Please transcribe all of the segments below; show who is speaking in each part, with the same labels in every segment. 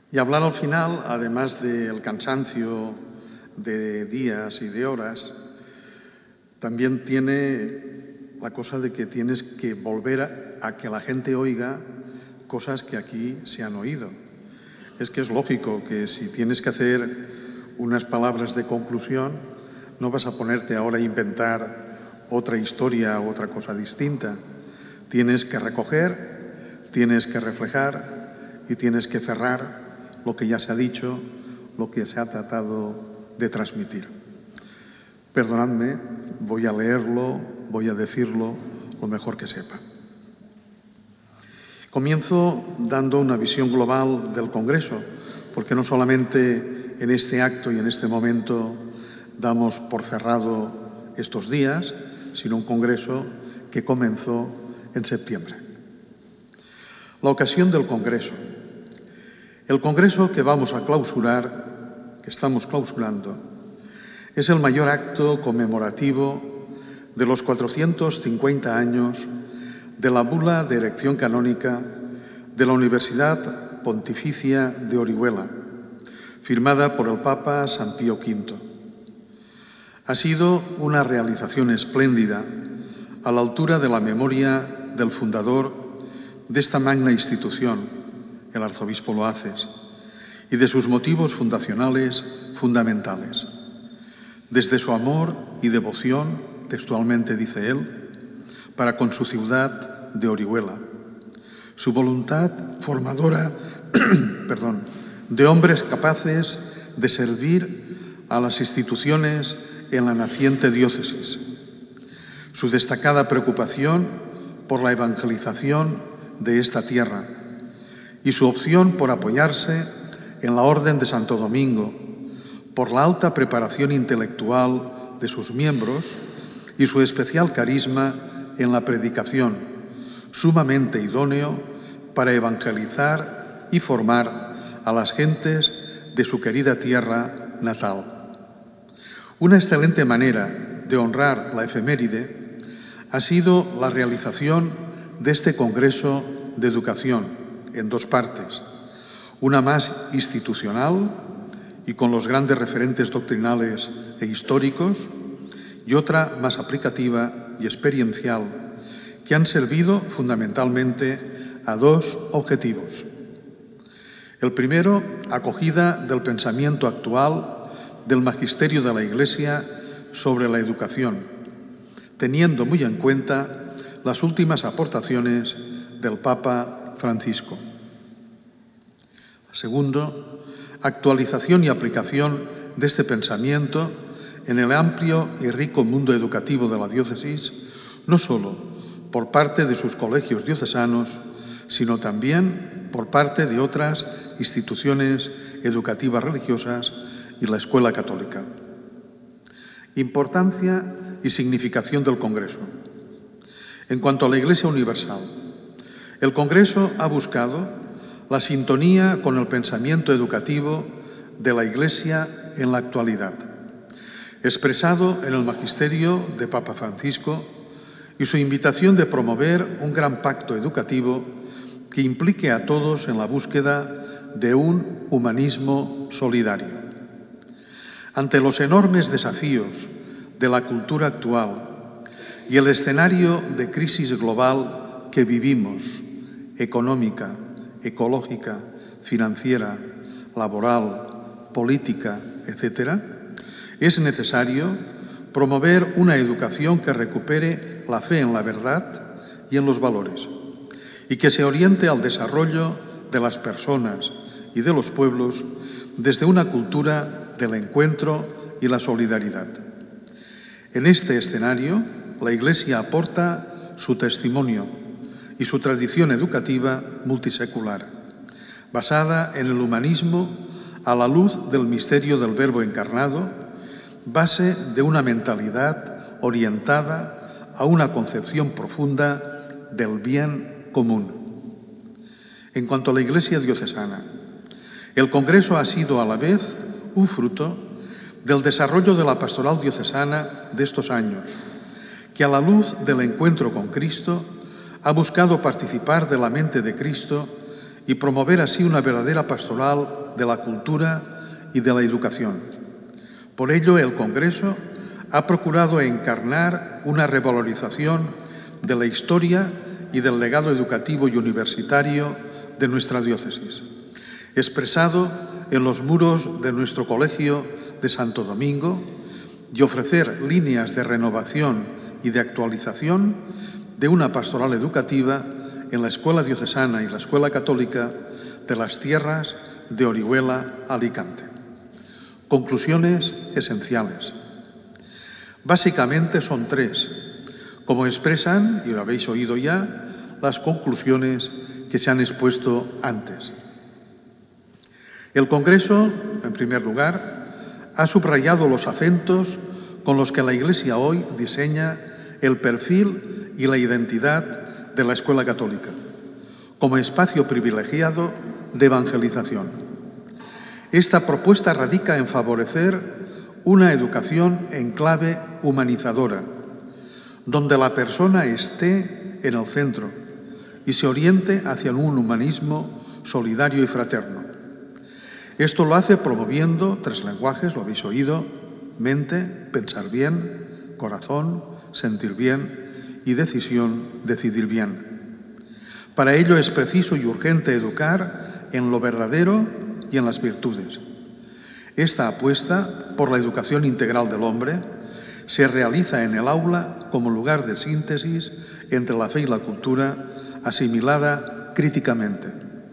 Speaker 1: Y hablar al final, además del cansancio de días y de horas, también tiene la cosa de que tienes que volver a que la gente oiga cosas que aquí se han oído. Es que es lógico que si tienes que hacer unas palabras de conclusión, no vas a ponerte ahora a inventar otra historia o otra cosa distinta. Tienes que recoger, tienes que reflejar y tienes que cerrar lo que ya se ha dicho, lo que se ha tratado de transmitir. Perdonadme, voy a leerlo, voy a decirlo lo mejor que sepa. Comienzo dando una visión global del Congreso, porque no solamente en este acto y en este momento damos por cerrado estos días, sino un Congreso que comenzó en septiembre. La ocasión del Congreso. El Congreso que vamos a clausurar, que estamos clausurando, es el mayor acto conmemorativo de los 450 años de la bula de erección canónica de la Universidad Pontificia de Orihuela, firmada por el Papa San Pío V. Ha sido una realización espléndida a la altura de la memoria del fundador de esta magna institución, el arzobispo Loaces, y de sus motivos fundacionales fundamentales. Desde su amor y devoción, textualmente dice él, para con su ciudad de Orihuela, su voluntad formadora de hombres capaces de servir a las instituciones en la naciente diócesis, su destacada preocupación por la evangelización de esta tierra y su opción por apoyarse en la Orden de Santo Domingo, por la alta preparación intelectual de sus miembros y su especial carisma en la predicación, sumamente idóneo para evangelizar y formar a las gentes de su querida tierra natal. Una excelente manera de honrar la efeméride ha sido la realización de este Congreso de Educación en dos partes, una más institucional y con los grandes referentes doctrinales e históricos, y otra más aplicativa y experiencial, que han servido fundamentalmente a dos objetivos. El primero, acogida del pensamiento actual del magisterio de la Iglesia sobre la educación, teniendo muy en cuenta las últimas aportaciones del Papa Francisco. Segundo, actualización y aplicación de este pensamiento en el amplio y rico mundo educativo de la diócesis, no solo por parte de sus colegios diocesanos, sino también por parte de otras instituciones educativas religiosas y la Escuela Católica. Importancia y significación del Congreso. En cuanto a la Iglesia Universal, el Congreso ha buscado la sintonía con el pensamiento educativo de la Iglesia en la actualidad, expresado en el magisterio de Papa Francisco y su invitación de promover un gran pacto educativo que implique a todos en la búsqueda de un humanismo solidario. Ante los enormes desafíos de la cultura actual y el escenario de crisis global que vivimos, económica, ecológica, financiera, laboral, política, etc., es necesario promover una educación que recupere la fe en la verdad y en los valores y que se oriente al desarrollo de las personas y de los pueblos desde una cultura del encuentro y la solidaridad. En este escenario, la Iglesia aporta su testimonio y su tradición educativa multisecular, basada en el humanismo a la luz del misterio del Verbo encarnado, base de una mentalidad orientada a una concepción profunda del bien común. En cuanto a la Iglesia diocesana, el Congreso ha sido a la vez un fruto del desarrollo de la pastoral diocesana de estos años, que a la luz del encuentro con Cristo ha buscado participar de la mente de Cristo y promover así una verdadera pastoral de la cultura y de la educación. Por ello, el Congreso ha procurado encarnar una revalorización de la historia y del legado educativo y universitario de nuestra diócesis, expresado en los muros de nuestro Colegio de Santo Domingo, y ofrecer líneas de renovación y de actualización de una pastoral educativa en la Escuela Diocesana y la Escuela Católica de las tierras de Orihuela, Alicante. Conclusiones esenciales. Básicamente son tres, como expresan, y lo habéis oído ya, las conclusiones que se han expuesto antes. El Congreso, en primer lugar, ha subrayado los acentos con los que la Iglesia hoy diseña el perfil y la identidad de la Escuela Católica, como espacio privilegiado de evangelización. Esta propuesta radica en favorecer una educación en clave humanizadora, donde la persona esté en el centro y se oriente hacia un humanismo solidario y fraterno. Esto lo hace promoviendo tres lenguajes, lo habéis oído: mente, pensar bien; corazón, sentir bien; y decisión, decidir bien. Para ello es preciso y urgente educar en lo verdadero y en las virtudes. Esta apuesta por la educación integral del hombre se realiza en el aula como lugar de síntesis entre la fe y la cultura, asimilada críticamente.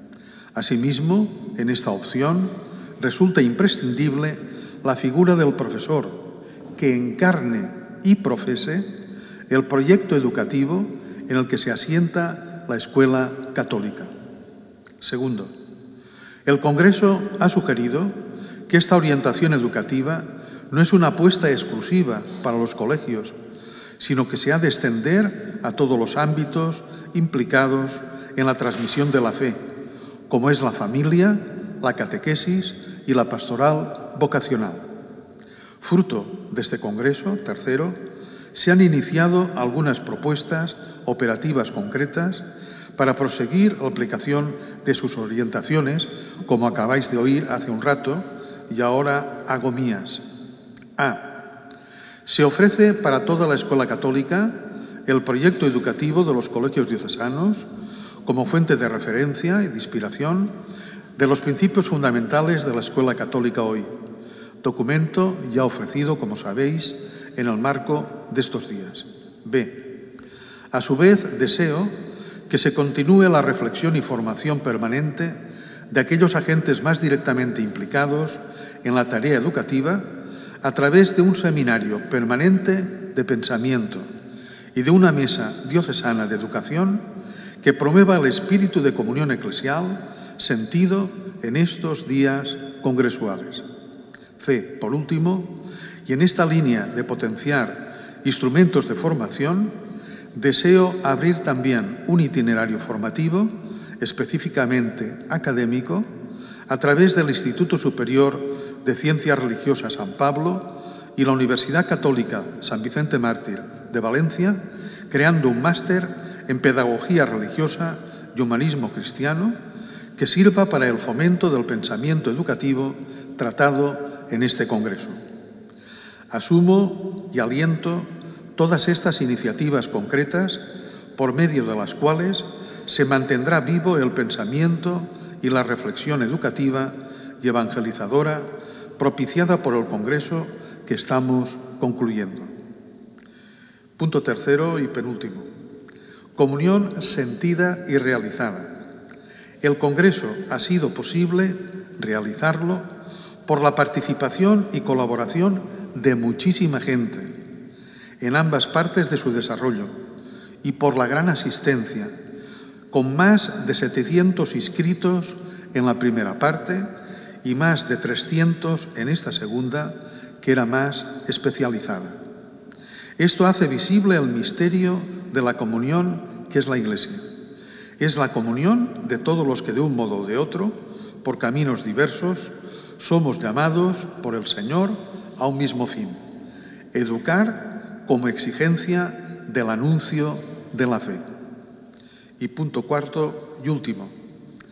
Speaker 1: Asimismo, en esta opción resulta imprescindible la figura del profesor, que encarne y profese el proyecto educativo en el que se asienta la Escuela Católica. Segundo, el Congreso ha sugerido que esta orientación educativa no es una apuesta exclusiva para los colegios, sino que se ha de extender a todos los ámbitos implicados en la transmisión de la fe, como es la familia, la catequesis y la pastoral vocacional. Fruto de este Congreso, tercero, se han iniciado algunas propuestas operativas concretas para proseguir la aplicación de sus orientaciones, como acabáis de oír hace un rato, y ahora hago mías. A. Se ofrece para toda la Escuela Católica el proyecto educativo de los colegios diocesanos como fuente de referencia y de inspiración de los principios fundamentales de la Escuela Católica hoy, documento ya ofrecido, como sabéis, en el marco de estos días. B. A su vez, deseo que se continúe la reflexión y formación permanente de aquellos agentes más directamente implicados en la tarea educativa a través de un seminario permanente de pensamiento y de una mesa diocesana de educación que promueva el espíritu de comunión eclesial sentido en estos días congresuales. C. Por último, y en esta línea de potenciar instrumentos de formación, deseo abrir también un itinerario formativo, específicamente académico, a través del Instituto Superior de Ciencias Religiosas San Pablo y la Universidad Católica San Vicente Mártir de Valencia, creando un máster en Pedagogía Religiosa y Humanismo Cristiano que sirva para el fomento del pensamiento educativo tratado en este Congreso. Asumo y aliento todas estas iniciativas concretas por medio de las cuales se mantendrá vivo el pensamiento y la reflexión educativa y evangelizadora propiciada por el Congreso que estamos concluyendo. Punto tercero y penúltimo. Comunión sentida y realizada. El Congreso ha sido posible realizarlo por la participación y colaboración de muchísima gente en ambas partes de su desarrollo y por la gran asistencia, con más de 700 inscritos en la primera parte y más de 300 en esta segunda, que era más especializada. Esto hace visible el misterio de la comunión que es la Iglesia. Es la comunión de todos los que de un modo o de otro, por caminos diversos, somos llamados por el Señor a un mismo fin: educar como exigencia del anuncio de la fe. Y punto cuarto y último.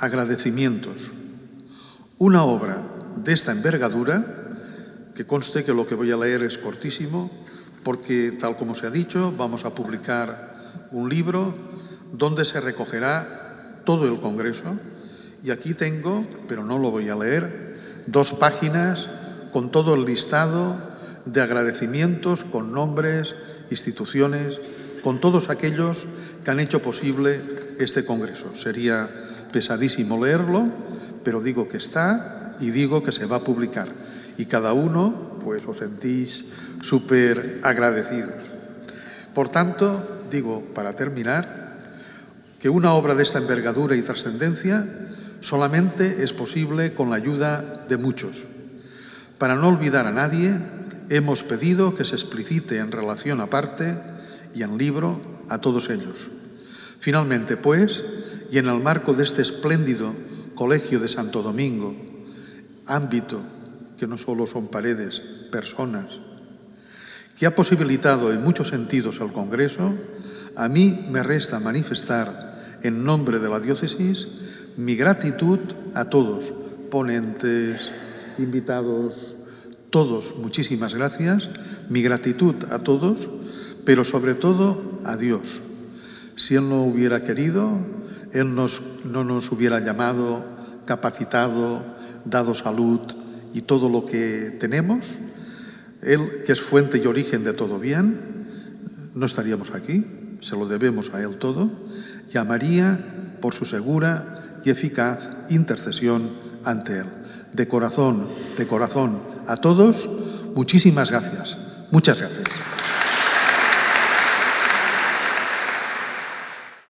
Speaker 1: agradecimientos. Una obra de esta envergadura, que conste que lo que voy a leer es cortísimo, porque, tal como se ha dicho, vamos a publicar un libro donde se recogerá todo el Congreso. Y aquí tengo, pero no lo voy a leer, 2 páginas con todo el listado de agradecimientos, con nombres, instituciones, con todos aquellos que han hecho posible este Congreso. Sería pesadísimo leerlo, pero digo que está y digo que se va a publicar. Y cada uno, pues, os sentís súper agradecidos. Por tanto, digo, para terminar, que una obra de esta envergadura y trascendencia solamente es posible con la ayuda de muchos. Para no olvidar a nadie, hemos pedido que se explicite en relación aparte y en libro a todos ellos. Finalmente, pues, y en el marco de este espléndido Colegio de Santo Domingo, ámbito que no solo son paredes, personas, que ha posibilitado en muchos sentidos el Congreso, a mí me resta manifestar en nombre de la diócesis mi gratitud a todos, ponentes, invitados, todos, muchísimas gracias, mi gratitud a todos, pero sobre todo a Dios. Si Él no hubiera querido, Él no nos hubiera llamado, capacitado, dado salud y todo lo que tenemos. Él, que es fuente y origen de todo bien, no estaríamos aquí, se lo debemos a Él todo, y a María por su segura y eficaz intercesión ante Él. De corazón, a todos, muchísimas gracias. Muchas gracias.